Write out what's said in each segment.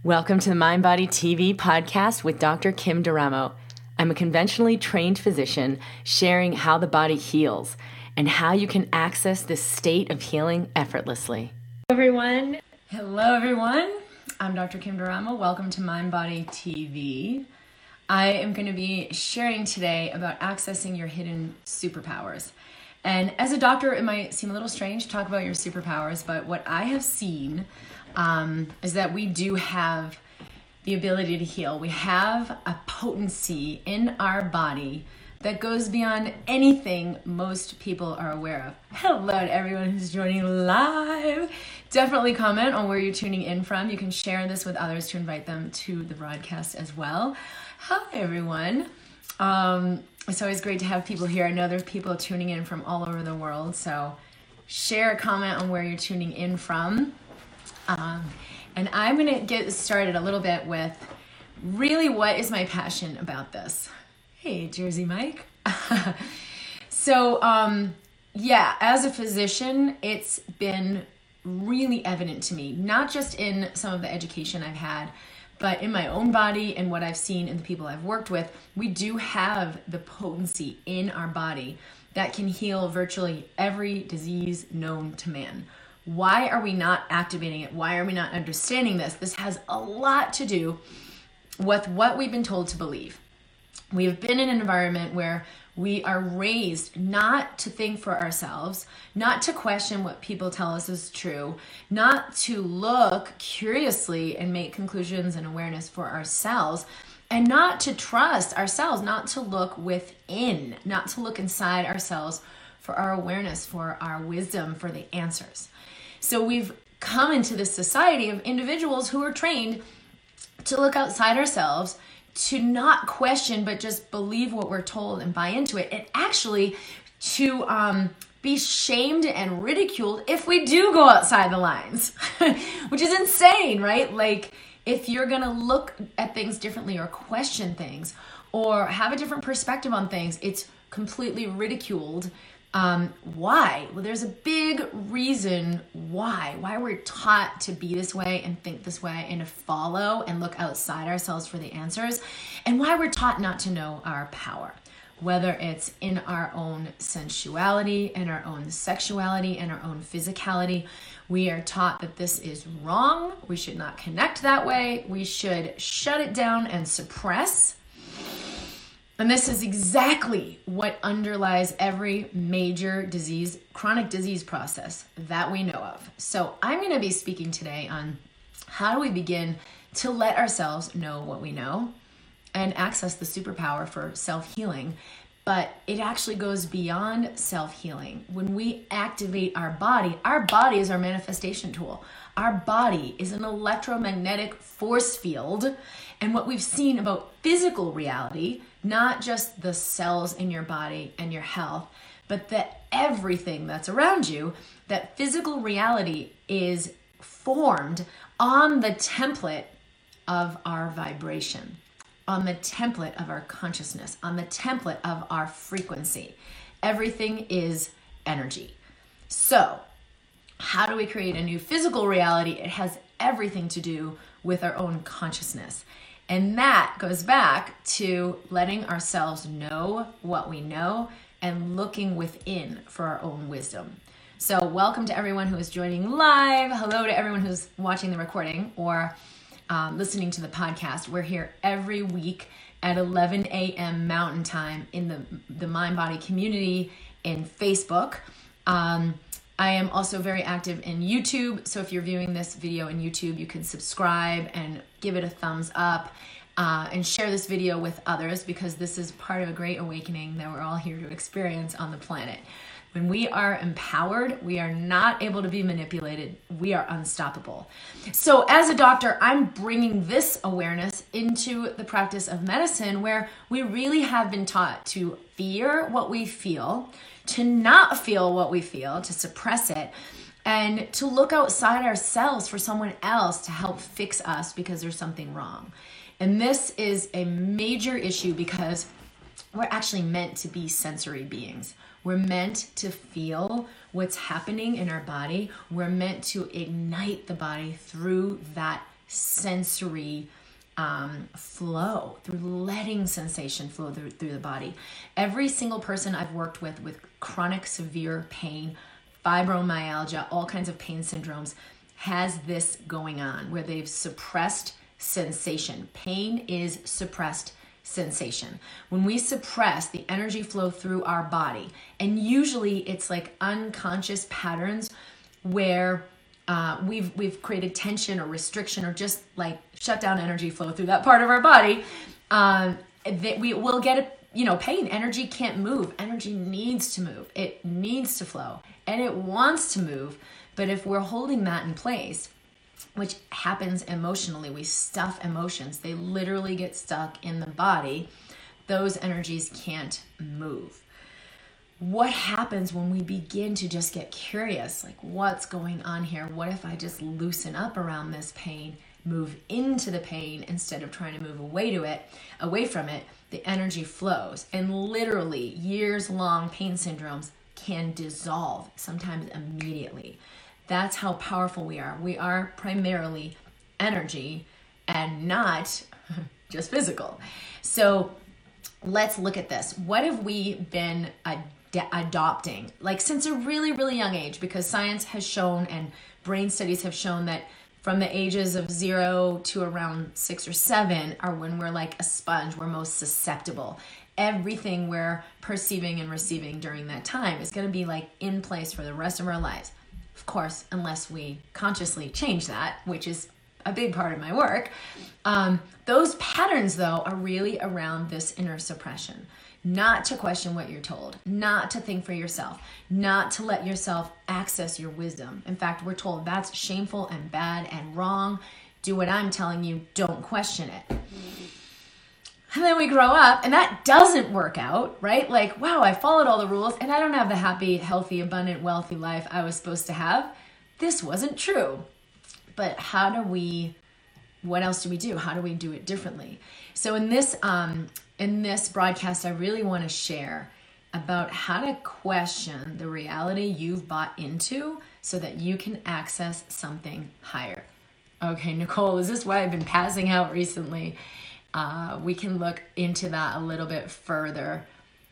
Welcome to the Mind Body TV podcast with Dr. Kim D'Eramo. I'm a conventionally trained physician sharing how the body heals and how you can access this state of healing effortlessly. Hello everyone. I'm Dr. Kim D'Eramo. Welcome to Mind Body TV. I am going to be sharing today about accessing your hidden superpowers. And as a doctor, it might seem a little strange to talk about your superpowers, but what I have seen is that we do have the ability to heal. We have a potency in our body that goes beyond anything most people are aware of. Hello to everyone who's joining live. Definitely comment on where you're tuning in from. You can share this with others to invite them to the broadcast as well. Hi everyone. It's always great to have people here. I know there's people tuning in from all over the world, so share a comment on where you're tuning in from. And I'm going to get started a little bit with really what is my passion about this. Hey, Jersey Mike. So, as a physician, it's been really evident to me, not just in some of the education I've had, but in my own body and what I've seen in the people I've worked with. We do have the potency in our body that can heal virtually every disease known to man. Why are we not activating it? Why are we not understanding this? This has a lot to do with what we've been told to believe. We have been in an environment where we are raised not to think for ourselves, not to question what people tell us is true, not to look curiously and make conclusions and awareness for ourselves, and not to trust ourselves, not to look within, not to look inside ourselves for our awareness, for our wisdom, for the answers. So we've come into this society of individuals who are trained to look outside ourselves, to not question, but just believe what we're told and buy into it, and actually to be shamed and ridiculed if we do go outside the lines, which is insane, right? Like, if you're gonna look at things differently or question things or have a different perspective on things, it's completely ridiculed. Why? Well, there's a big reason why we're taught to be this way and think this way and to follow and look outside ourselves for the answers, and why we're taught not to know our power, whether it's in our own sensuality, in our own sexuality, in our own physicality. We are taught that this is wrong. We should not connect that way. We should shut it down and suppress. And this is exactly what underlies every major disease, chronic disease process that we know of. So I'm going to be speaking today on how do we begin to let ourselves know what we know and access the superpower for self-healing. But it actually goes beyond self-healing. When we activate our body is our manifestation tool. Our body is an electromagnetic force field. And what we've seen about physical reality, not just the cells in your body and your health, but that everything that's around you, that physical reality is formed on the template of our vibration, on the template of our consciousness, on the template of our frequency. Everything is energy. So, how do we create a new physical reality? It has everything to do with our own consciousness. And that goes back to letting ourselves know what we know and looking within for our own wisdom. So welcome to everyone who is joining live. Hello to everyone who's watching the recording or listening to the podcast. We're here every week at 11 a.m. Mountain Time in the Mind Body community in Facebook. I am also very active in YouTube, so if you're viewing this video in YouTube, you can subscribe and give it a thumbs up and share this video with others, because this is part of a great awakening that we're all here to experience on the planet. When we are empowered, we are not able to be manipulated. We are unstoppable. So as a doctor, I'm bringing this awareness into the practice of medicine, where we really have been taught to fear what we feel, to not feel what we feel, to suppress it, and to look outside ourselves for someone else to help fix us because there's something wrong. And this is a major issue because we're actually meant to be sensory beings. We're meant to feel what's happening in our body. We're meant to ignite the body through that sensory flow, through letting sensation flow through the body. Every single person I've worked with chronic severe pain, fibromyalgia, all kinds of pain syndromes, has this going on where they've suppressed sensation. Pain is suppressed sensation. When we suppress the energy flow through our body, and usually it's like unconscious patterns where we've created tension or restriction or just like shut down energy flow through that part of our body, that we will get pain. Energy can't move. Energy needs to move. It needs to flow and it wants to move. But if we're holding that in place, which happens emotionally, we stuff emotions. They literally get stuck in the body. Those energies can't move. What happens when we begin to just get curious, like what's going on here? What if I just loosen up around this pain, move into the pain instead of trying to move away from it? The energy flows, and literally years-long pain syndromes can dissolve, sometimes immediately. That's how powerful we are. We are primarily energy and not just physical. So let's look at this. What have we been adopting, like since a really, really young age? Because science has shown and brain studies have shown that from the ages of 0 to around 6 or 7 are when we're like a sponge, we're most susceptible. Everything we're perceiving and receiving during that time is going to be like in place for the rest of our lives. Of course, unless we consciously change that, which is a big part of my work. Those patterns, though, are really around this inner suppression. Not to question what you're told, not to think for yourself, not to let yourself access your wisdom. In fact, we're told that's shameful and bad and wrong. Do what I'm telling you, don't question it. And then we grow up and that doesn't work out, right? Like, wow, I followed all the rules and I don't have the happy, healthy, abundant, wealthy life I was supposed to have. This wasn't true. But what else do we do? How do we do it differently? So in this broadcast, I really want to share about how to question the reality you've bought into so that you can access something higher. Okay, Nicole, is this why I've been passing out recently? We can look into that a little bit further.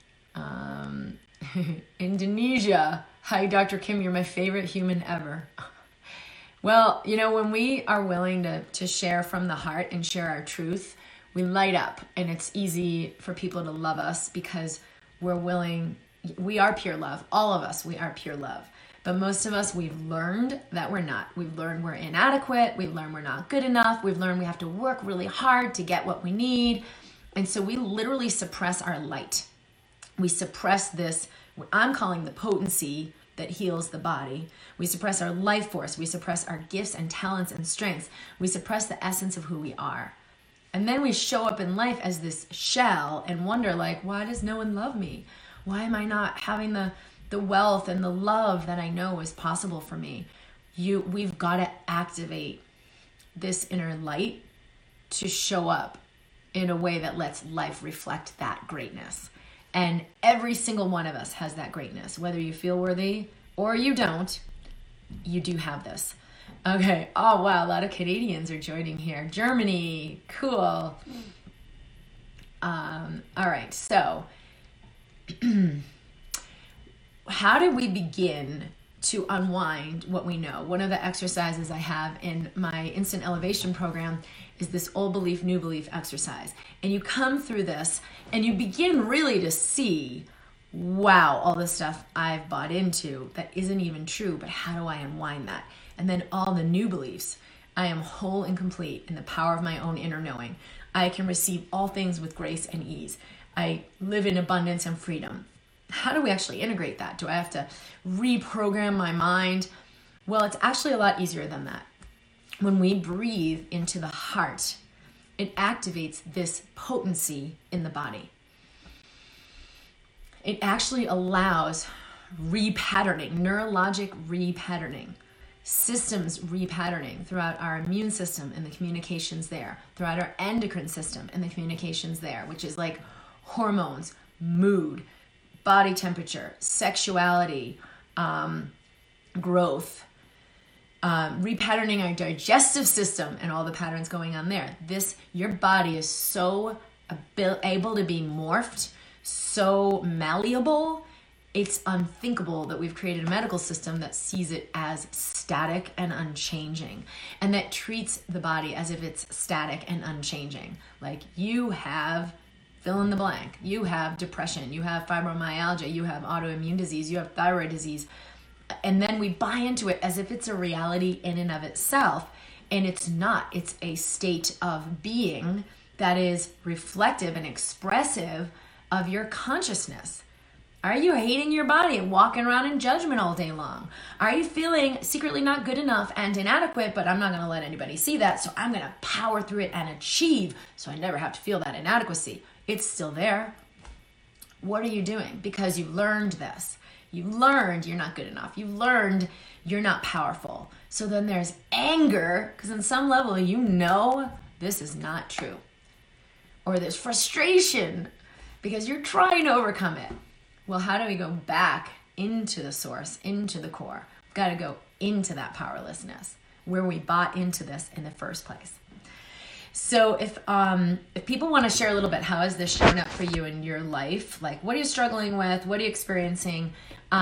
Indonesia. Hi, Dr. Kim, you're my favorite human ever. Well, when we are willing to share from the heart and share our truth, we light up, and it's easy for people to love us because we're willing. We are pure love. All of us, we are pure love. But most of us, we've learned that we're not. We've learned we're inadequate. We've learned we're not good enough. We've learned we have to work really hard to get what we need. And so we literally suppress our light. We suppress this, what I'm calling the potency that heals the body. We suppress our life force. We suppress our gifts and talents and strengths. We suppress the essence of who we are. And then we show up in life as this shell and wonder, like, why does no one love me? Why am I not having the wealth and the love that I know is possible for me? We've got to activate this inner light to show up in a way that lets life reflect that greatness. And every single one of us has that greatness. Whether you feel worthy or you don't, you do have this. Okay. Oh, wow. A lot of Canadians are joining here. Germany. Cool. All right. So how do we begin to unwind what we know? One of the exercises I have in my Instant Elevation program is this old belief, new belief exercise. And you come through this and you begin really to see, wow, all the stuff I've bought into that isn't even true, but how do I unwind that? And then all the new beliefs. I am whole and complete in the power of my own inner knowing. I can receive all things with grace and ease. I live in abundance and freedom. How do we actually integrate that? Do I have to reprogram my mind? Well, it's actually a lot easier than that. When we breathe into the heart, it activates this potency in the body. It actually allows repatterning, neurologic repatterning, systems repatterning throughout our immune system and the communications there, throughout our endocrine system and the communications there, which is like hormones, mood, body temperature, sexuality, growth, repatterning our digestive system and all the patterns going on there. Your body is so able to be morphed, so malleable. It's unthinkable that we've created a medical system that sees it as static and unchanging, and that treats the body as if it's static and unchanging. Like, you have fill in the blank. You have depression, you have fibromyalgia, you have autoimmune disease, you have thyroid disease. And then we buy into it as if it's a reality in and of itself. And it's not. It's a state of being that is reflective and expressive of your consciousness. Are you hating your body and walking around in judgment all day long? Are you feeling secretly not good enough and inadequate, but I'm not going to let anybody see that, so I'm going to power through it and achieve so I never have to feel that inadequacy? It's still there. What are you doing? Because you learned this. You learned you're not good enough. You learned you're not powerful. So then there's anger, because on some level you know this is not true. Or there's frustration because you're trying to overcome it. Well, how do we go back into the source, into the core? We've got to go into that powerlessness where we bought into this in the first place. So if people want to share a little bit, how has this shown up for you in your life? Like, what are you struggling with? What are you experiencing?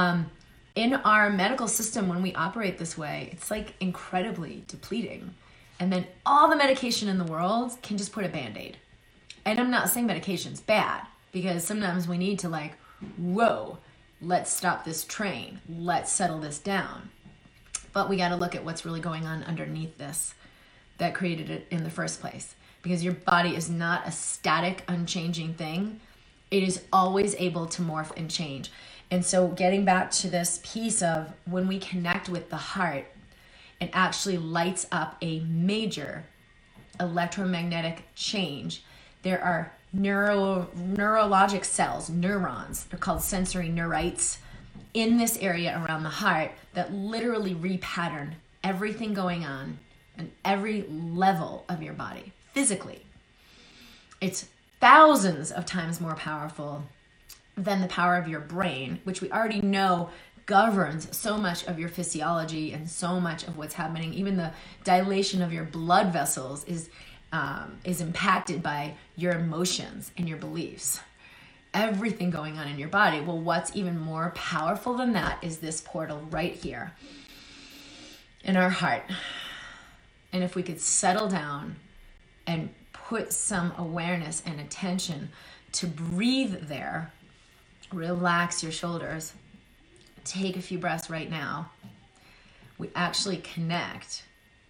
In our medical system, when we operate this way, it's like incredibly depleting. And then all the medication in the world can just put a Band-Aid. And I'm not saying medication's bad, because sometimes we need to like, whoa, let's stop this train. Let's settle this down. But we got to look at what's really going on underneath this that created it in the first place. Because your body is not a static, unchanging thing. It is always able to morph and change. And so getting back to this piece of when we connect with the heart, it actually lights up a major electromagnetic change. There are neurologic cells, neurons, they're called sensory neurites, in this area around the heart that literally repattern everything going on and every level of your body physically. It's thousands of times more powerful than the power of your brain, which we already know governs so much of your physiology and so much of what's happening. Even the dilation of your blood vessels is impacted by your emotions and your beliefs. Everything going on in your body. Well, what's even more powerful than that is this portal right here in our heart. And if we could settle down and put some awareness and attention to breathe there, relax your shoulders, take a few breaths right now, we actually connect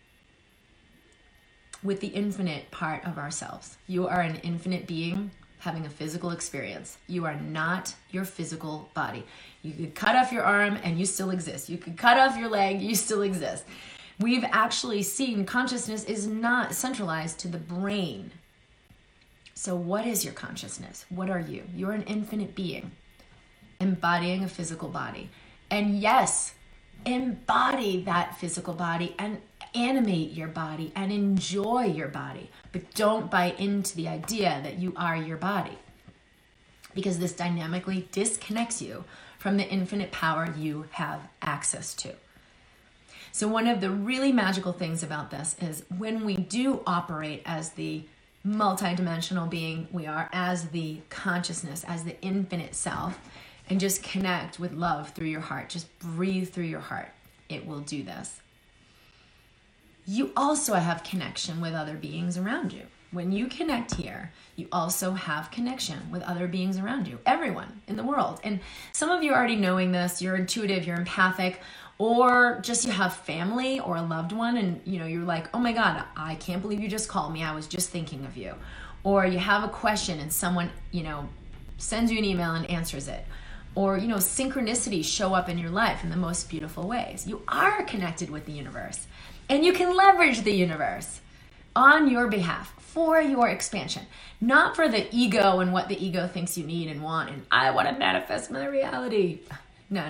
with the infinite part of ourselves. You are an infinite being having a physical experience. You are not your physical body. You could cut off your arm and you still exist. You could cut off your leg, you still exist. We've actually seen consciousness is not centralized to the brain. So what is your consciousness? What are you? You're an infinite being embodying a physical body. And yes, embody that physical body and animate your body and enjoy your body. But don't buy into the idea that you are your body, because this dynamically disconnects you from the infinite power you have access to. So one of the really magical things about this is when we do operate as the multidimensional being we are, as the consciousness, as the infinite self, and just connect with love through your heart, just breathe through your heart, it will do this. You also have connection with other beings around you. When you connect here, you also have connection with other beings around you, everyone in the world. And some of you are already knowing this, you're intuitive, you're empathic, or just you have family or a loved one and you're like, oh my God, I can't believe you just called me. I was just thinking of you. Or you have a question and someone, sends you an email and answers it. Or, synchronicities show up in your life in the most beautiful ways. You are connected with the universe and you can leverage the universe on your behalf for your expansion, not for the ego and what the ego thinks you need and want. And I want to manifest my reality. No.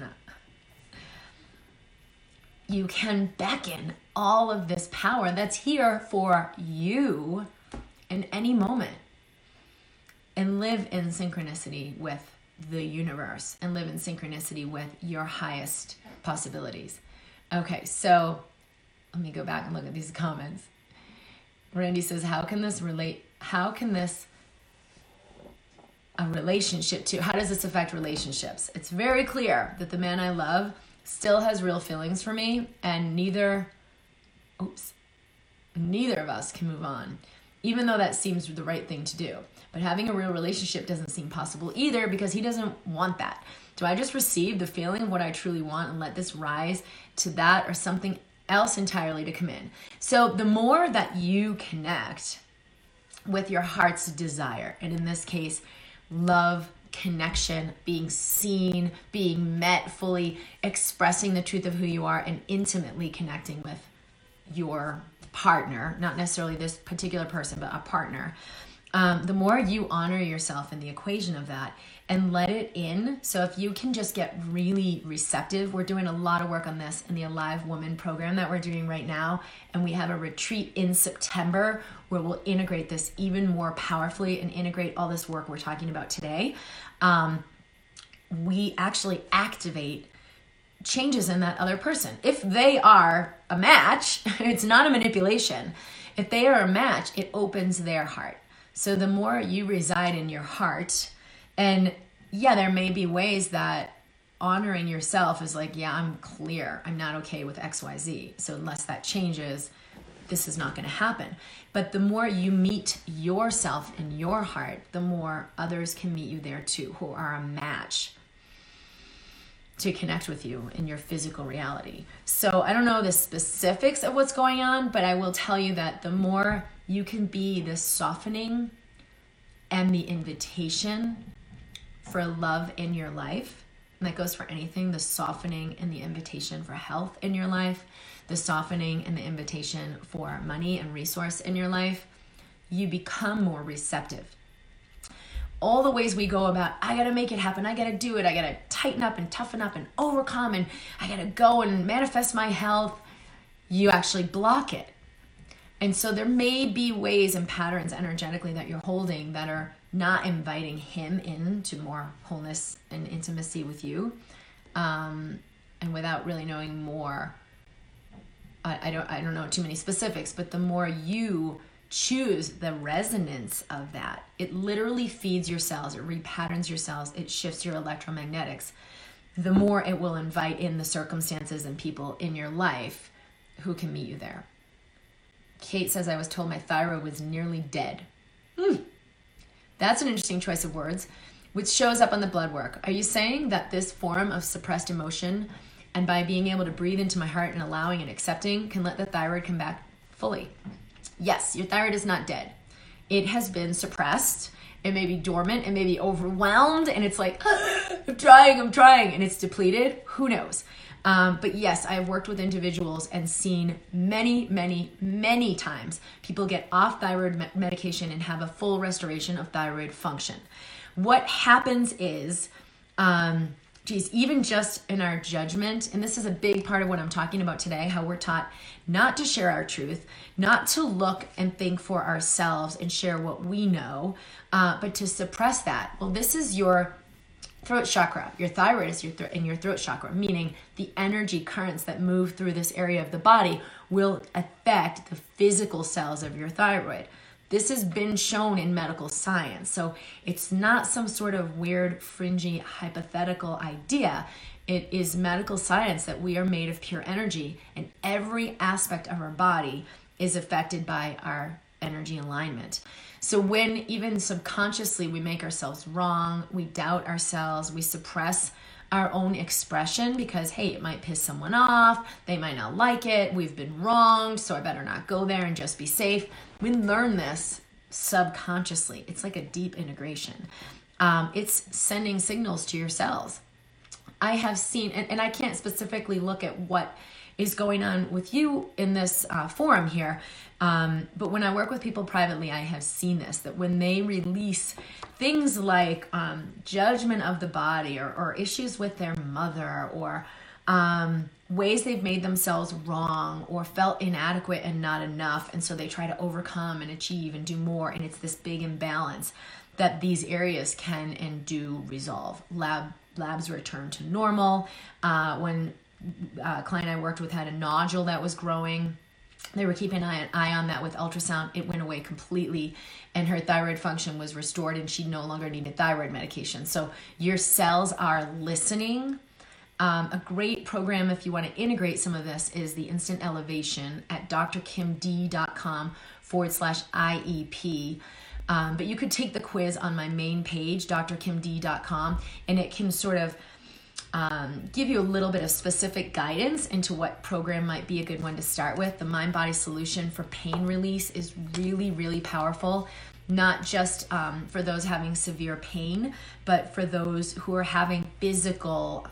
You can beckon all of this power that's here for you in any moment and live in synchronicity with the universe and live in synchronicity with your highest possibilities. Okay, so Let me go back and look at these comments. Randy says, how can this how does this affect relationships? It's very clear that the man I love still has real feelings for me, and neither of us can move on, even though that seems the right thing to do. But having a real relationship doesn't seem possible either, because he doesn't want that. Do I just receive the feeling of what I truly want and let this rise to that, or something else entirely to come in? So the more that you connect with your heart's desire, and in this case, love, connection, being seen, being met fully, expressing the truth of who you are, and intimately connecting with your partner, not necessarily this particular person, but a partner, the more you honor yourself in the equation of that and let it in. So if you can just get really receptive, we're doing a lot of work on this in the Alive Woman program that we're doing right now. And we have a retreat in September where we'll integrate this even more powerfully and integrate all this work we're talking about today. We actually activate changes in that other person. If they are a match, it's not a manipulation. If they are a match, it opens their heart. So the more you reside in your heart, and yeah, there may be ways that honoring yourself is like, yeah, I'm clear, I'm not okay with XYZ. So unless that changes, this is not going to happen. But the more you meet yourself in your heart, the more others can meet you there too, who are a match to connect with you in your physical reality. So I don't know the specifics of what's going on, but I will tell you that the more you can be the softening and the invitation for love in your life, and that goes for anything, the softening and the invitation for health in your life, the softening and the invitation for money and resource in your life, you become more receptive. All the ways we go about, I got to make it happen, I got to do it, I got to tighten up and toughen up and overcome, and I got to go and manifest my health, you actually block it. And so there may be ways and patterns energetically that you're holding that are not inviting him into more wholeness and intimacy with you. And without really knowing more, I don't know too many specifics, but the more you choose the resonance of that, it literally feeds your cells, it repatterns your cells, it shifts your electromagnetics, the more it will invite in the circumstances and people in your life who can meet you there. Kate says, I was told my thyroid was nearly dead. That's an interesting choice of words, which shows up on the blood work. Are you saying that this form of suppressed emotion, and by being able to breathe into my heart and allowing and accepting, can let the thyroid come back fully? Yes, your thyroid is not dead. It has been suppressed. It may be dormant. It may be overwhelmed. And it's like, I'm trying. And it's depleted. Who knows? But yes, I have worked with individuals and seen many, many, many times people get off thyroid medication and have a full restoration of thyroid function. What happens is, even just in our judgment, and this is a big part of what I'm talking about today, how we're taught not to share our truth, not to look and think for ourselves and share what we know, but to suppress that. Well, this is your throat chakra. Your thyroid is in your throat chakra, meaning the energy currents that move through this area of the body will affect the physical cells of your thyroid. This has been shown in medical science. So it's not some sort of weird, fringy, hypothetical idea. It is medical science that we are made of pure energy, and every aspect of our body is affected by our energy alignment. So when even subconsciously we make ourselves wrong, we doubt ourselves, we suppress our own expression because, hey, it might piss someone off, they might not like it, we've been wronged, so I better not go there and just be safe. We learn this subconsciously. It's like a deep integration. It's sending signals to your cells. I have seen, and I can't specifically look at what is going on with you in this forum here, but when I work with people privately, I have seen this, that when they release things like judgment of the body or issues with their mother or ways they've made themselves wrong or felt inadequate and not enough, and so they try to overcome and achieve and do more, and it's this big imbalance that these areas can and do resolve. Labs return to normal when client I worked with had a nodule that was growing. They were keeping an eye on that with ultrasound. It went away completely, and her thyroid function was restored, and she no longer needed thyroid medication. So your cells are listening. A great program if you want to integrate some of this is the Instant Elevation at drkimd.com/IEP. But you could take the quiz on my main page, drkimd.com, and it can sort of give you a little bit of specific guidance into what program might be a good one to start with. The Mind Body Solution for pain release is really, really powerful, not just for those having severe pain, but for those who are having physical,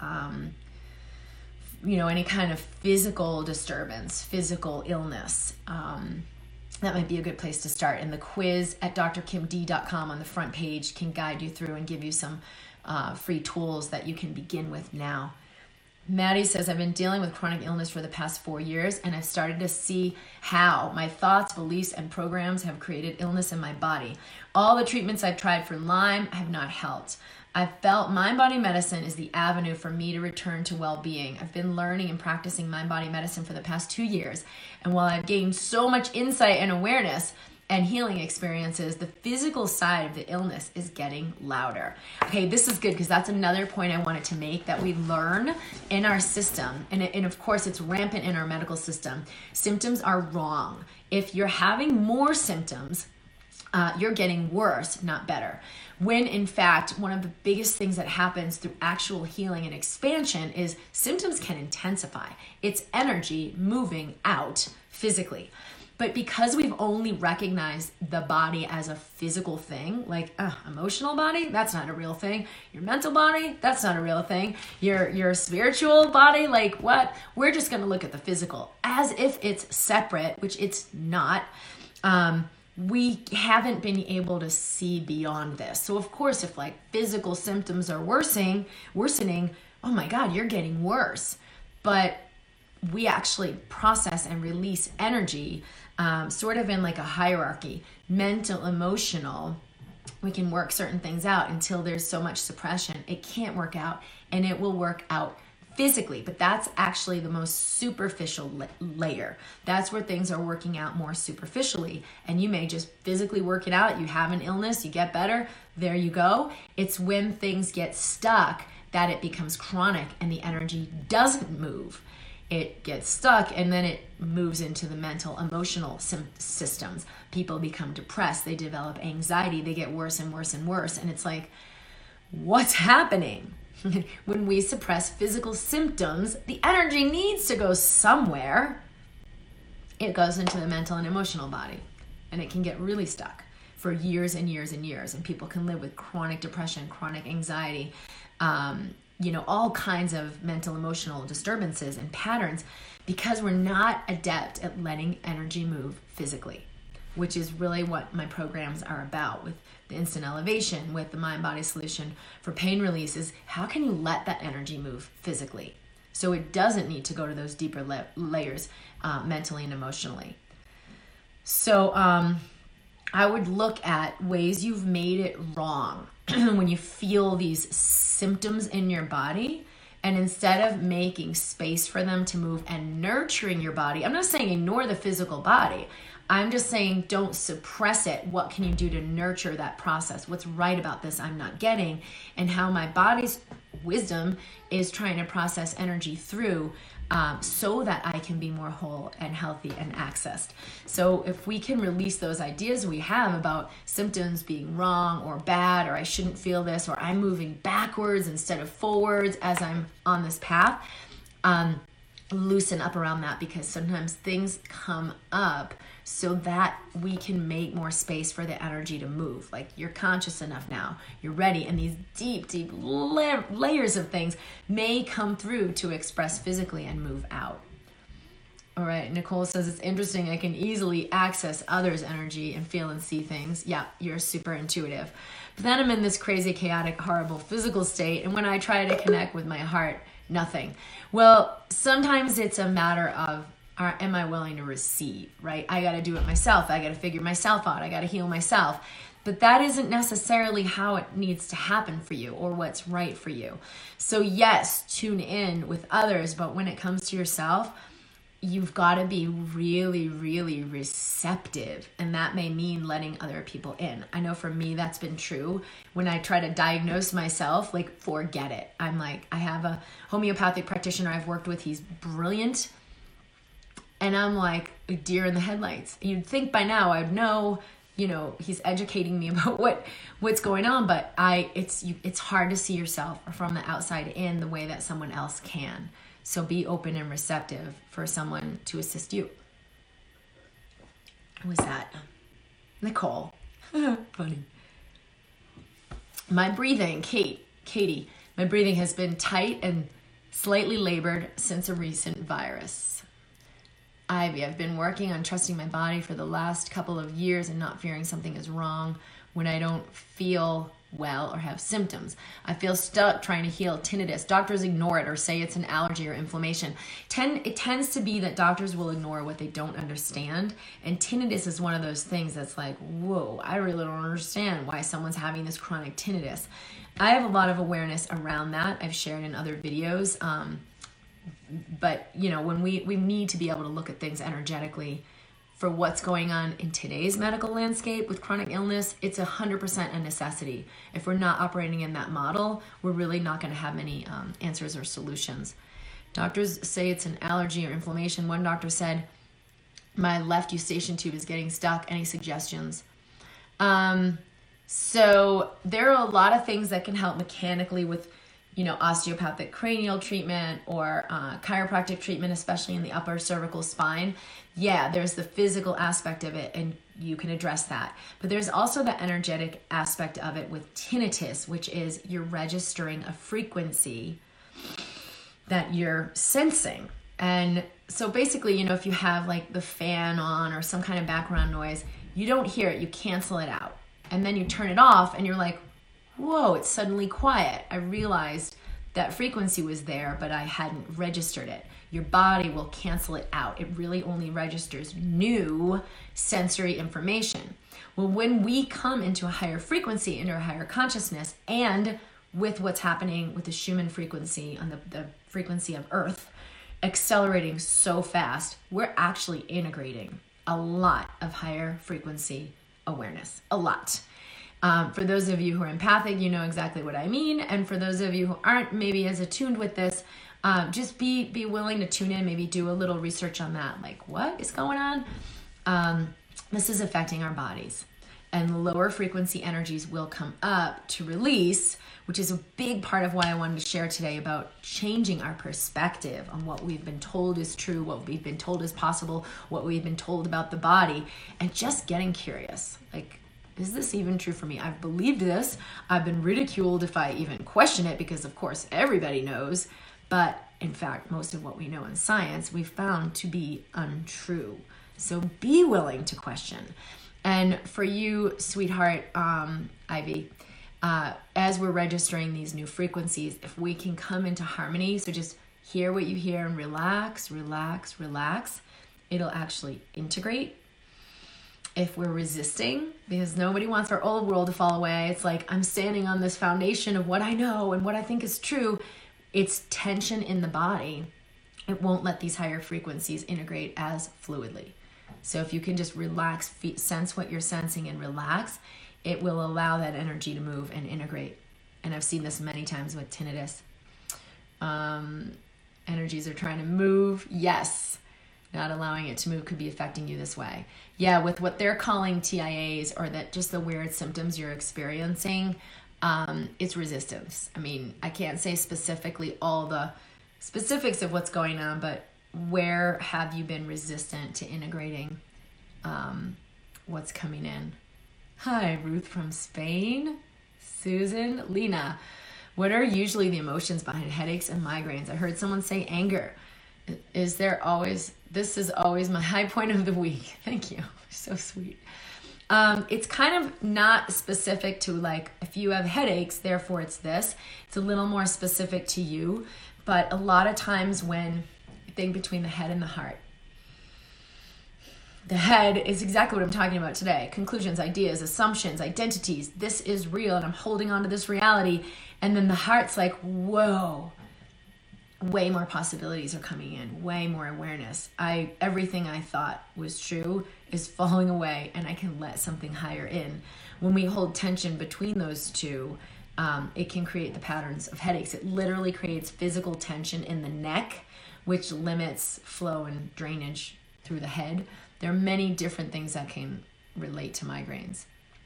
any kind of physical disturbance, physical illness. That might be a good place to start. And the quiz at drkimd.com on the front page can guide you through and give you some free tools that you can begin with now. Maddie says, I've been dealing with chronic illness for the past 4 years, and I've started to see how my thoughts, beliefs, and programs have created illness in my body. All the treatments I've tried for Lyme have not helped. I've felt mind-body medicine is the avenue for me to return to well-being. I've been learning and practicing mind-body medicine for the past 2 years, and while I've gained so much insight and awareness and healing experiences, the physical side of the illness is getting louder. Okay, this is good because that's another point I wanted to make, that we learn in our system, and of course it's rampant in our medical system. Symptoms are wrong. If you're having more symptoms, you're getting worse, not better. When in fact, one of the biggest things that happens through actual healing and expansion is symptoms can intensify. It's energy moving out physically. But because we've only recognized the body as a physical thing, like emotional body, that's not a real thing. Your mental body, that's not a real thing. Your spiritual body, like what? We're just going to look at the physical as if it's separate, which it's not. We haven't been able to see beyond this. So of course, if like physical symptoms are worsening, oh my God, you're getting worse. But we actually process and release energy sort of in like a hierarchy, mental, emotional. We can work certain things out until there's so much suppression. It can't work out, and it will work out physically, but that's actually the most superficial layer. That's where things are working out more superficially, and you may just physically work it out. You have an illness, you get better, there you go. It's when things get stuck that it becomes chronic and the energy doesn't move. It gets stuck, and then it moves into the mental, emotional systems. People become depressed, they develop anxiety, they get worse and worse and worse, and it's like, what's happening? When we suppress physical symptoms, the energy needs to go somewhere. It goes into the mental and emotional body, and it can get really stuck for years and years and years, and people can live with chronic depression, chronic anxiety, all kinds of mental, emotional disturbances and patterns because we're not adept at letting energy move physically, which is really what my programs are about with the Instant Elevation, with the Mind Body Solution for pain release. Is how can you let that energy move physically so it doesn't need to go to those deeper layers mentally and emotionally. So I would look at ways you've made it wrong when you feel these symptoms in your body, and instead of making space for them to move and nurturing your body, I'm not saying ignore the physical body. I'm just saying don't suppress it. What can you do to nurture that process? What's right about this I'm not getting, and how my body's wisdom is trying to process energy through so that I can be more whole and healthy and accessed. So if we can release those ideas we have about symptoms being wrong or bad, or I shouldn't feel this, or I'm moving backwards instead of forwards as I'm on this path, loosen up around that, because sometimes things come up so that we can make more space for the energy to move. Like you're conscious enough now, you're ready, and these deep layers of things may come through to express physically and move out. All right, Nicole says, it's interesting, I can easily access others' energy and feel and see things. Yeah, you're super intuitive. But then I'm in this crazy, chaotic, horrible physical state, and when I try to connect with my heart, nothing. Well, sometimes it's a matter of or am I willing to receive, right? I got to do it myself. I got to figure myself out. I got to heal myself. But that isn't necessarily how it needs to happen for you or what's right for you. So yes, tune in with others, but when it comes to yourself, you've got to be really, really receptive. And that may mean letting other people in. I know for me, that's been true. When I try to diagnose myself, like, forget it. I'm like, I have a homeopathic practitioner I've worked with. He's brilliant. And I'm like a deer in the headlights. You'd think by now I'd know, he's educating me about what's going on, but it's hard to see yourself from the outside in the way that someone else can. So be open and receptive for someone to assist you. Who was that? Nicole. Funny. My breathing, Katie, my breathing has been tight and slightly labored since a recent virus. Ivy, I've been working on trusting my body for the last couple of years and not fearing something is wrong when I don't feel well or have symptoms. I feel stuck trying to heal tinnitus. Doctors ignore it or say it's an allergy or inflammation. It tends to be that doctors will ignore what they don't understand. And tinnitus is one of those things that's like, whoa, I really don't understand why someone's having this chronic tinnitus. I have a lot of awareness around that. I've shared in other videos. But, when we need to be able to look at things energetically for what's going on in today's medical landscape with chronic illness, it's 100% a necessity. If we're not operating in that model, we're really not going to have many answers or solutions. Doctors say it's an allergy or inflammation. One doctor said, my left eustachian tube is getting stuck. Any suggestions? So there are a lot of things that can help mechanically with osteopathic cranial treatment or chiropractic treatment, especially in the upper cervical spine. Yeah, there's the physical aspect of it, and you can address that. But there's also the energetic aspect of it with tinnitus, which is you're registering a frequency that you're sensing. And so basically, if you have like the fan on or some kind of background noise, you don't hear it, you cancel it out. And then you turn it off and you're like, whoa, it's suddenly quiet. I realized that frequency was there, but I hadn't registered it. Your body will cancel it out. It really only registers new sensory information. Well, when we come into a higher frequency, into a higher consciousness, and with what's happening with the Schumann frequency on the frequency of Earth, accelerating so fast, we're actually integrating a lot of higher frequency awareness. A lot. For those of you who are empathic, you know exactly what I mean. And for those of you who aren't maybe as attuned with this, just be willing to tune in, maybe do a little research on that. Like, what is going on? This is affecting our bodies. And lower frequency energies will come up to release, which is a big part of why I wanted to share today about changing our perspective on what we've been told is true, what we've been told is possible, what we've been told about the body, and just getting curious. Like, is this even true for me? I've believed this. I've been ridiculed if I even question it because, of course, everybody knows. But in fact, most of what we know in science, we've found to be untrue. So be willing to question. And for you, sweetheart, Ivy, as we're registering these new frequencies, if we can come into harmony, so just hear what you hear and relax, relax, relax, it'll actually integrate. If we're resisting, because nobody wants our old world to fall away, it's like I'm standing on this foundation of what I know and what I think is true. It's tension in the body. It won't let these higher frequencies integrate as fluidly. So if you can just relax, sense what you're sensing and relax, it will allow that energy to move and integrate. And I've seen this many times with tinnitus. Energies are trying to move. Yes. Not allowing it to move could be affecting you this way. Yeah, with what they're calling TIAs, or that just the weird symptoms you're experiencing, it's resistance. I mean, I can't say specifically all the specifics of what's going on, but where have you been resistant to integrating what's coming in? Hi, Ruth from Spain. Susan, Lena. What are usually the emotions behind headaches and migraines? I heard someone say anger. This is always my high point of the week. Thank you. So sweet. It's kind of not specific to like, if you have headaches, therefore it's this. It's a little more specific to you. But a lot of times when you think between the head and the heart, The head is exactly what I'm talking about today. Conclusions, ideas, assumptions, identities. This is real and I'm holding on to this reality. And then the heart's like, whoa, way more possibilities are coming in, way more awareness. Everything I thought was true is falling away and I can let something higher in. When we hold tension between those two, it can create the patterns of headaches. It literally creates physical tension in the neck, which limits flow and drainage through the head. There are many different things that can relate to migraines.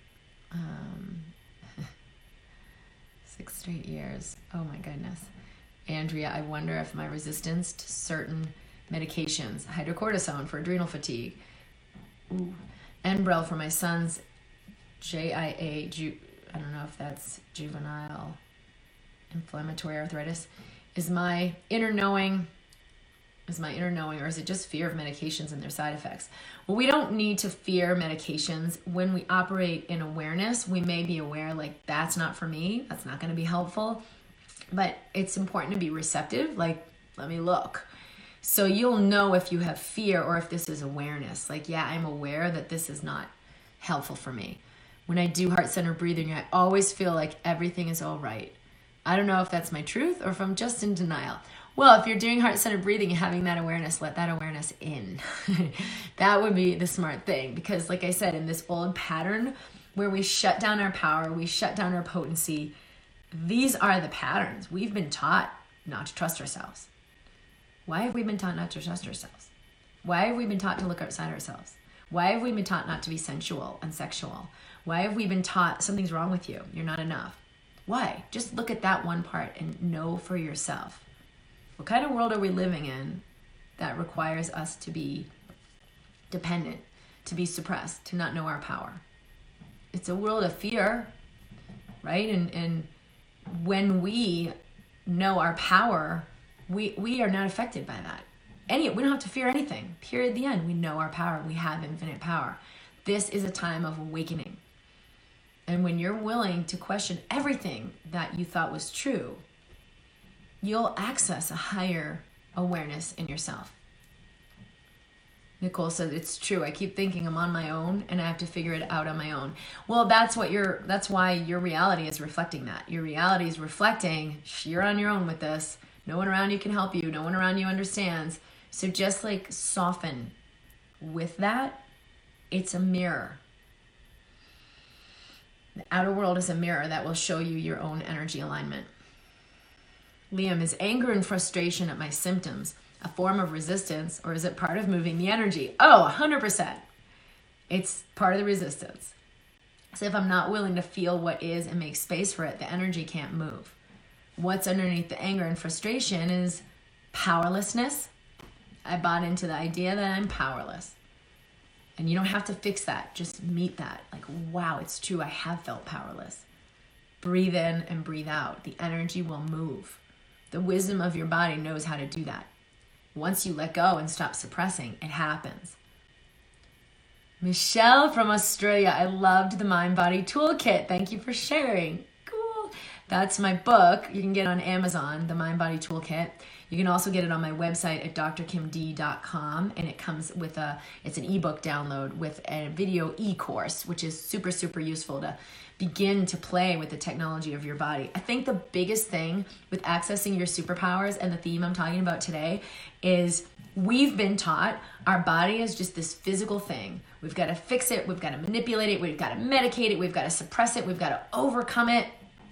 6 straight years. Oh my goodness. Andrea, I wonder if my resistance to certain medications, hydrocortisone for adrenal fatigue, Enbrel for my son's JIA, I don't know if that's juvenile inflammatory arthritis, is my inner knowing, or is it just fear of medications and their side effects? Well, we don't need to fear medications. When we operate in awareness, we may be aware, like, that's not for me, that's not going to be helpful, but it's important to be receptive, like, let me look. So you'll know if you have fear or if this is awareness. Like, yeah, I'm aware that this is not helpful for me. When I do heart-centered breathing, I always feel like everything is all right. I don't know if that's my truth or if I'm just in denial. Well, if you're doing heart-centered breathing and having that awareness, let that awareness in. That would be the smart thing. Because like I said, in this old pattern where we shut down our power, we shut down our potency, these are the patterns. We've been taught not to trust ourselves. Why have we been taught not to trust ourselves? Why have we been taught to look outside ourselves? Why have we been taught not to be sensual and sexual? Why have we been taught something's wrong with you? You're not enough. Why? Just look at that one part and know for yourself. What kind of world are we living in that requires us to be dependent, to be suppressed, to not know our power? It's a world of fear, right? And when we know our power, we are not affected by that. We don't have to fear anything. Period. The end. We know our power. We have infinite power. This is a time of awakening. And when you're willing to question everything that you thought was true, you'll access a higher awareness in yourself. Nicole says, it's true. I keep thinking I'm on my own and I have to figure it out on my own. Well, that's why your reality is reflecting that. Your reality is reflecting, you're on your own with this. No one around you can help you. No one around you understands. So just like soften with that. It's a mirror. The outer world is a mirror that will show you your own energy alignment. Liam, is anger and frustration at my symptoms a form of resistance, or is it part of moving the energy? Oh, 100%. It's part of the resistance. So if I'm not willing to feel what is and make space for it, the energy can't move. What's underneath the anger and frustration is powerlessness. I bought into the idea that I'm powerless. And you don't have to fix that. Just meet that. Like, wow, it's true. I have felt powerless. Breathe in and breathe out. The energy will move. The wisdom of your body knows how to do that. Once you let go and stop suppressing, it happens. Michelle from Australia, I loved the Mind Body Toolkit. Thank you for sharing. Cool. That's my book. You can get it on Amazon, the Mind Body Toolkit. You can also get it on my website at drkimd.com, and it comes with it's an ebook download with a video e-course, which is super, super useful to begin to play with the technology of your body. I think the biggest thing with accessing your superpowers, and the theme I'm talking about today, is we've been taught our body is just this physical thing. We've got to fix it. We've got to manipulate it. We've got to medicate it. We've got to suppress it. We've got to overcome it.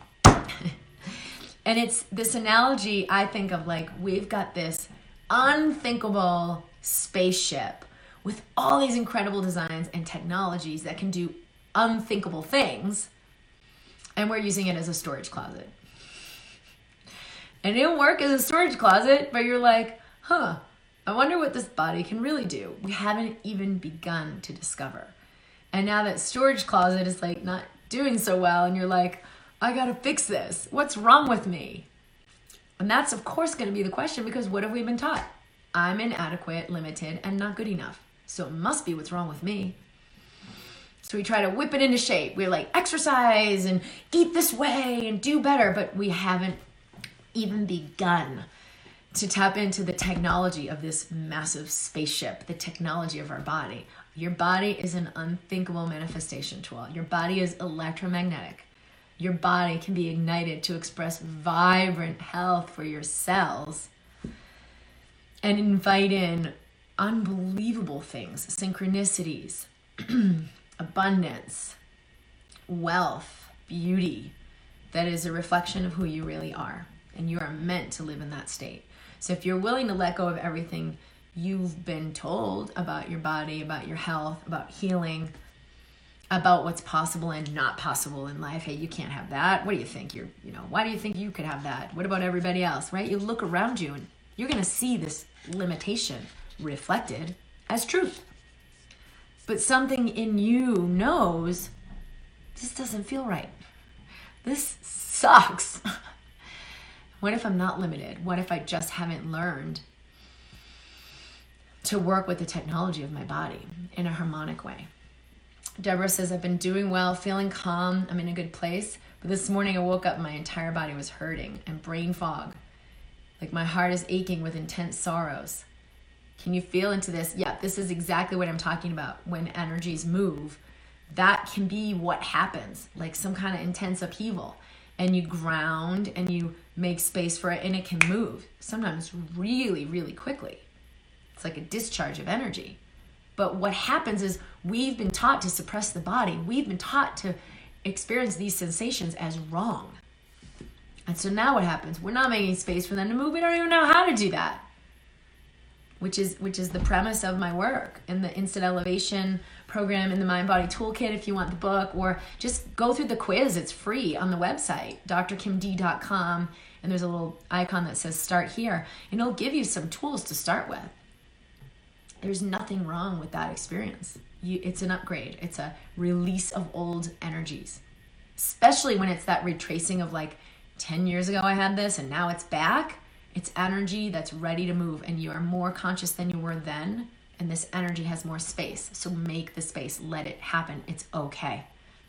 And it's this analogy I think of, like, we've got this unthinkable spaceship with all these incredible designs and technologies that can do unthinkable things, and we're using it as a storage closet. And it didn't work as a storage closet, but you're like, I wonder what this body can really do. We haven't even begun to discover. And now that storage closet is like not doing so well, and you're like, I gotta fix this. What's wrong with me? And that's of course gonna be the question, because what have we been taught? I'm inadequate, limited, and not good enough. So it must be what's wrong with me. So we try to whip it into shape. We're like, exercise and eat this way and do better, but we haven't even begun to tap into the technology of this massive spaceship, the technology of our body. Your body is an unthinkable manifestation tool. Your body is electromagnetic. Your body can be ignited to express vibrant health for your cells and invite in unbelievable things, synchronicities, abundance, wealth, beauty, that is a reflection of who you really are. And you are meant to live in that state. So if you're willing to let go of everything you've been told about your body, about your health, about healing, about what's possible and not possible in life. Hey, you can't have that. What do you think? Why do you think you could have that? What about everybody else, right? You look around you and you're going to see this limitation reflected as truth. But something in you knows this doesn't feel right. This sucks. What if I'm not limited? What if I just haven't learned to work with the technology of my body in a harmonic way? Deborah says, I've been doing well, feeling calm. I'm in a good place. But this morning I woke up and my entire body was hurting and brain fog. Like my heart is aching with intense sorrows. Can you feel into this? Yeah, this is exactly what I'm talking about. When energies move, that can be what happens, like some kind of intense upheaval. And you ground and you make space for it and it can move. Sometimes really, really quickly. It's like a discharge of energy. But what happens is we've been taught to suppress the body. We've been taught to experience these sensations as wrong. And so now what happens? We're not making space for them to move. We don't even know how to do that. Which is the premise of my work in the Instant Elevation program, in the Mind Body Toolkit if you want the book, or just go through the quiz. It's free on the website, drkimd.com, and there's a little icon that says start here, and it'll give you some tools to start with. There's nothing wrong with that experience. It's an upgrade. It's a release of old energies, especially when it's that retracing of like 10 years ago I had this and now it's back. It's energy that's ready to move, and you are more conscious than you were then, and this energy has more space. So make the space. Let it happen. It's okay.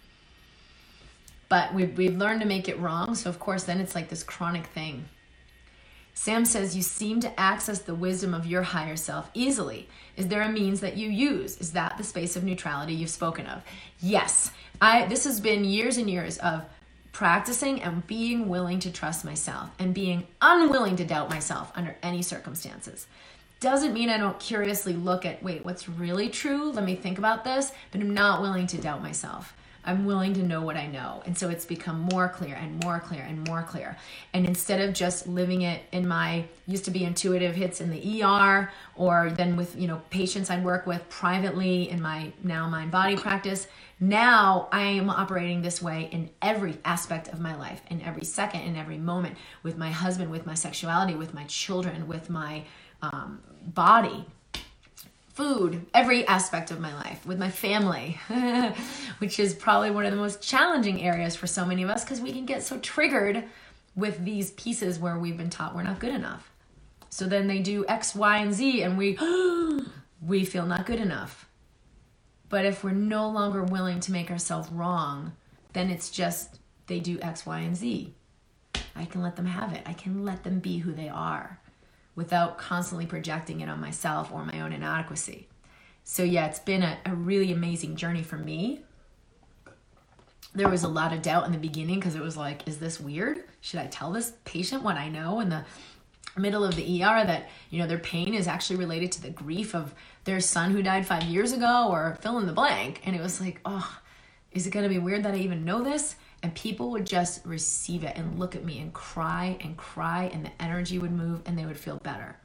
But we've learned to make it wrong, so of course then it's like this chronic thing. Sam says, you seem to access the wisdom of your higher self easily. Is there a means that you use? Is that the space of neutrality you've spoken of? Yes. This has been years and years of practicing and being willing to trust myself and being unwilling to doubt myself under any circumstances. Doesn't mean I don't curiously look at, wait, what's really true? Let me think about this. But I'm not willing to doubt myself. I'm willing to know what I know. And so it's become more clear and more clear and more clear. And instead of just living it in my, used to be intuitive hits in the ER, or then with, patients I'd work with privately in my now mind body practice, now I am operating this way in every aspect of my life, in every second, in every moment, with my husband, with my sexuality, with my children, with my body, food, every aspect of my life, with my family, which is probably one of the most challenging areas for so many of us because we can get so triggered with these pieces where we've been taught we're not good enough. So then they do X, Y, and Z and we feel not good enough. But if we're no longer willing to make ourselves wrong, then it's just they do X, Y, and Z. I can let them have it. I can let them be who they are without constantly projecting it on myself or my own inadequacy. So yeah, it's been a really amazing journey for me. There was a lot of doubt in the beginning because it was like, is this weird? Should I tell this patient what I know in the middle of the ER that, their pain is actually related to the grief of their son who died 5 years ago, or fill in the blank? And it was like, oh, is it going to be weird that I even know this? And people would just receive it and look at me and cry, and the energy would move and they would feel better.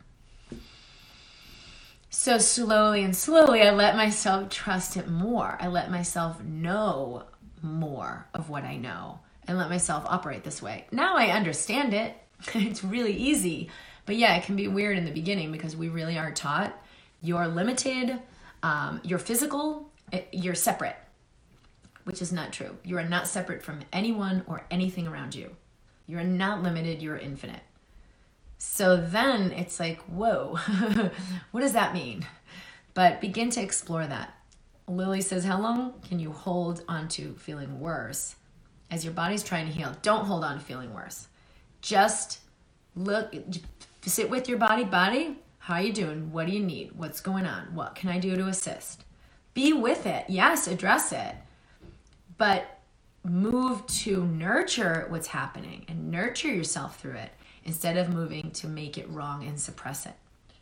So slowly and slowly, I let myself trust it more. I let myself know more of what I know and let myself operate this way. Now I understand it. It's really easy. But yeah, it can be weird in the beginning because we really are taught you're limited, you're physical, you're separate. Which is not true. You are not separate from anyone or anything around you. You're not limited, you're infinite. So then it's like, whoa, what does that mean? But begin to explore that. Lily says, how long can you hold on to feeling worse as your body's trying to heal? Don't hold on to feeling worse. Just sit with your body. How are you doing? What do you need? What's going on? What can I do to assist? Be with it. Yes, address it. But move to nurture what's happening and nurture yourself through it instead of moving to make it wrong and suppress it.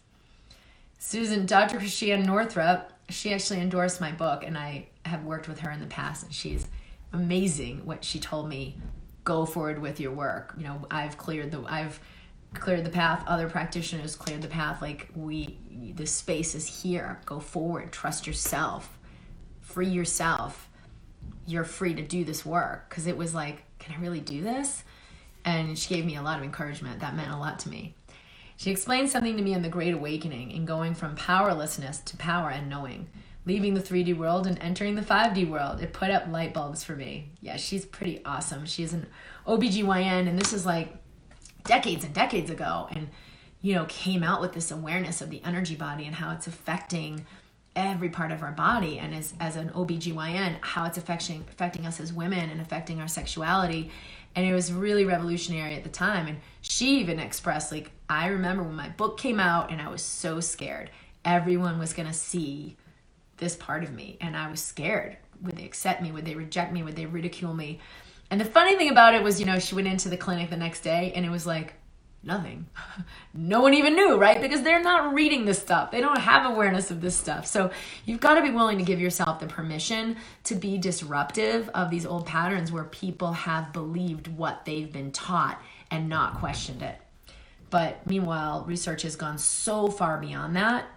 Dr. Christiane Northrup, she actually endorsed my book, and I have worked with her in the past, and she's amazing what she told me. Go forward with your work. I've cleared the path. Other practitioners cleared the path. The space is here. Go forward. Trust yourself. Free yourself. You're free to do this work. Because it was like, can I really do this? And she gave me a lot of encouragement. That meant a lot to me. She explained something to me in The Great Awakening in going from powerlessness to power and knowing, leaving the 3D world and entering the 5D world. It put up light bulbs for me. Yeah, she's pretty awesome. She's an OBGYN, and this is like decades and decades ago, and came out with this awareness of the energy body and how it's affecting every part of our body, and as an OBGYN, how it's affecting us as women and affecting our sexuality. And it was really revolutionary at the time. And she even expressed, I remember when my book came out and I was so scared. Everyone was going to see this part of me. And I was scared. Would they accept me? Would they reject me? Would they ridicule me? And the funny thing about it was, she went into the clinic the next day and it was like, nothing. No one even knew, right? Because they're not reading this stuff. They don't have awareness of this stuff. So you've got to be willing to give yourself the permission to be disruptive of these old patterns where people have believed what they've been taught and not questioned it. But meanwhile, research has gone so far beyond that.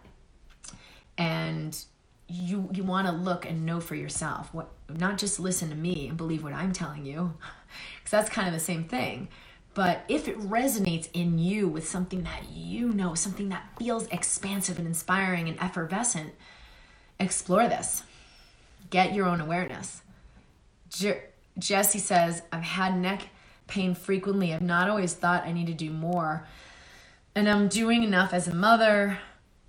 And you want to look and know for yourself, not just listen to me and believe what I'm telling you, because that's kind of the same thing. But if it resonates in you with something that something that feels expansive and inspiring and effervescent, explore this. Get your own awareness. Jessie says, I've had neck pain frequently. I've not always thought I need to do more. And I'm doing enough as a mother.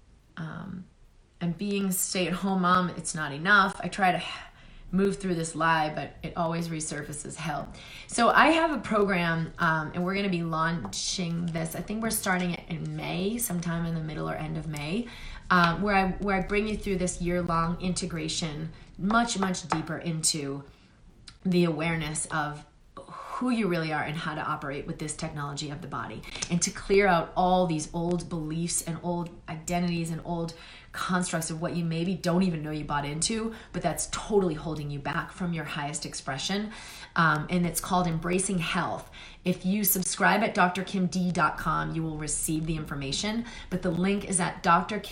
And being a stay-at-home mom, it's not enough. I try to move through this lie, but it always resurfaces hell. So I have a program, and we're going to be launching this. I think we're starting it in May, sometime in the middle or end of May, where I bring you through this year-long integration, much, much deeper into the awareness of who you really are and how to operate with this technology of the body, and to clear out all these old beliefs and old identities and old constructs of what you maybe don't even know you bought into, but that's totally holding you back from your highest expression. And it's called Embracing Health. If you subscribe at drkimd.com, you will receive the information, but the link is at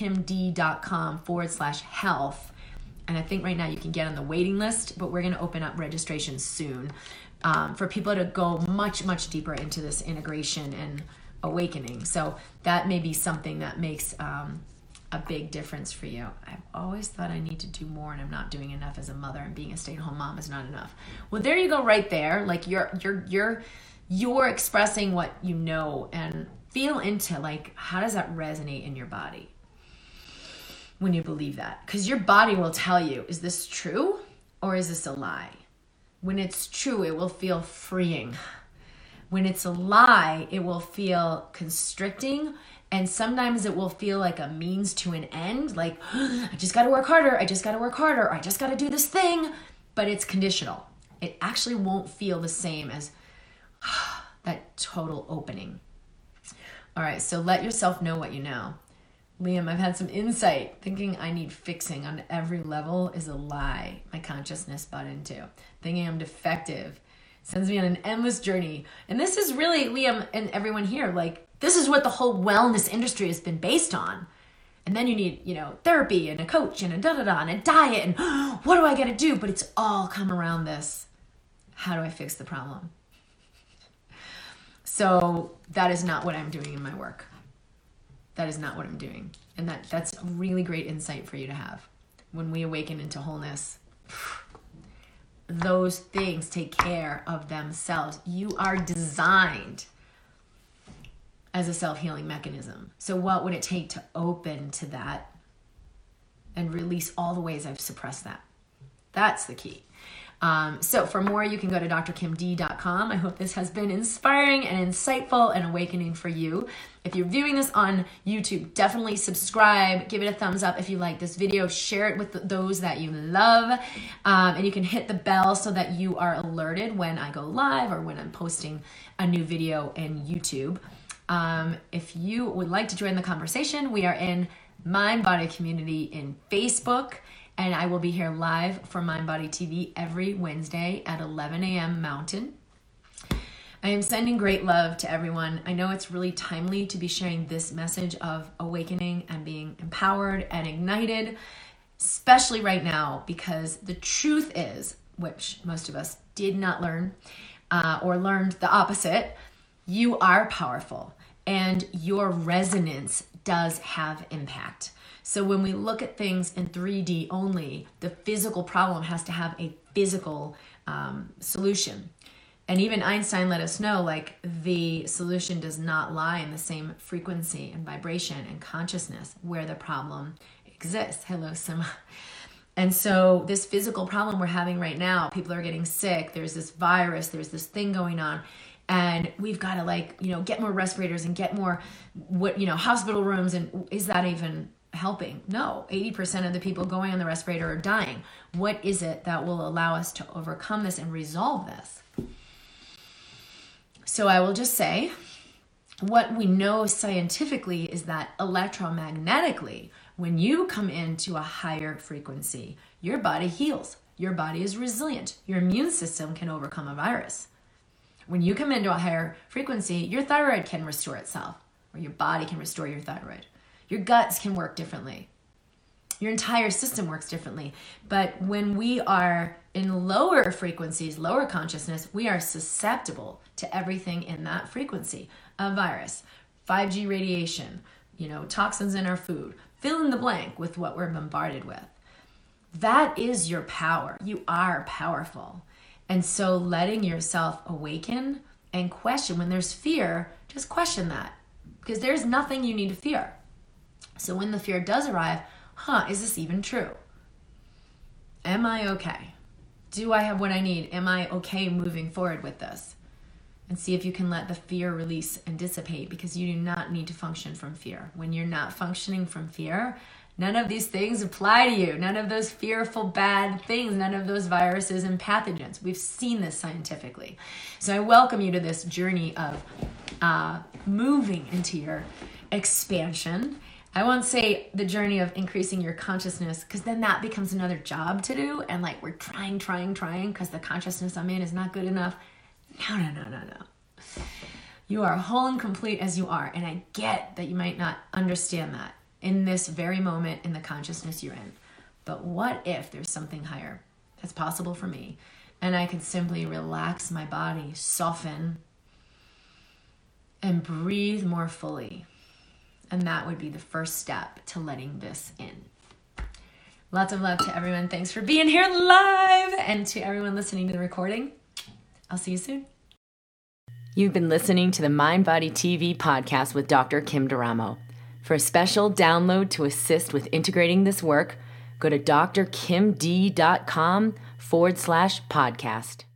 drkimd.com/health. And I think right now you can get on the waiting list, but we're going to open up registration soon for people to go much, much deeper into this integration and awakening. So that may be something that makes a big difference for you. I've always thought I need to do more, and I'm not doing enough as a mother, and being a stay-at-home mom is not enough. Well, there you go, right there. Like you're expressing what you know, and feel into how does that resonate in your body when you believe that? Because your body will tell you, is this true or is this a lie? When it's true, it will feel freeing. When it's a lie, it will feel constricting. And sometimes it will feel like a means to an end, like, I just got to work harder, I just got to work harder, or I just got to do this thing, but it's conditional. It actually won't feel the same as that total opening. All right, so let yourself know what you know. Liam, I've had some insight. Thinking I need fixing on every level is a lie my consciousness bought into. Thinking I'm defective sends me on an endless journey. And this is really, Liam and everyone here, this is what the whole wellness industry has been based on. And then you need, therapy and a coach and a da-da-da and a diet and what do I got to do? But it's all come around this. How do I fix the problem? So that is not what I'm doing in my work. That is not what I'm doing. And that's a really great insight for you to have. When we awaken into wholeness, those things take care of themselves. You are designed as a self-healing mechanism. So what would it take to open to that and release all the ways I've suppressed that? That's the key. So for more, you can go to drkimd.com. I hope this has been inspiring and insightful and awakening for you. If you're viewing this on YouTube, definitely subscribe, give it a thumbs up if you like this video, share it with those that you love, and you can hit the bell so that you are alerted when I go live or when I'm posting a new video in YouTube. If you would like to join the conversation, we are in Mind Body Community in Facebook, and I will be here live for Mind Body TV every Wednesday at 11 a.m. Mountain. I am sending great love to everyone. I know it's really timely to be sharing this message of awakening and being empowered and ignited, especially right now, because the truth is, which most of us did not learn or learned the opposite, you are powerful and your resonance does have impact. So when we look at things in 3D only, the physical problem has to have a physical solution. And even Einstein let us know, like, the solution does not lie in the same frequency and vibration and consciousness where the problem exists. Hello, Sima. And so this physical problem we're having right now, people are getting sick, there's this virus, there's this thing going on, and we've got to get more respirators and get more hospital rooms. And is that even helping? No, 80% of the people going on the respirator are dying. What is it that will allow us to overcome this and resolve this? So I will just say, what we know scientifically is that electromagnetically, when you come into a higher frequency, your body heals. Your body is resilient. Your immune system can overcome a virus. When you come into a higher frequency, your thyroid can restore itself, or your body can restore your thyroid. Your guts can work differently. Your entire system works differently. But when we are in lower frequencies, lower consciousness, we are susceptible to everything in that frequency. A virus, 5G radiation, toxins in our food, fill in the blank with what we're bombarded with. That is your power. You are powerful. And so letting yourself awaken and question, when there's fear, just question that, because there's nothing you need to fear. So when the fear does arrive, is this even true? Am I okay? Do I have what I need? Am I okay moving forward with this? And see if you can let the fear release and dissipate, because you do not need to function from fear. When you're not functioning from fear, none of these things apply to you. None of those fearful bad things, none of those viruses and pathogens. We've seen this scientifically. So I welcome you to this journey of moving into your expansion. I won't say the journey of increasing your consciousness, because then that becomes another job to do. And we're trying, because the consciousness I'm in is not good enough. No. You are whole and complete as you are. And I get that you might not understand that in this very moment in the consciousness you're in. But what if there's something higher that's possible for me? And I could simply relax my body, soften, and breathe more fully. And that would be the first step to letting this in. Lots of love to everyone. Thanks for being here live. And to everyone listening to the recording, I'll see you soon. You've been listening to the Mind Body TV podcast with Dr. Kim D'Eramo. For a special download to assist with integrating this work, go to drkimd.com/podcast.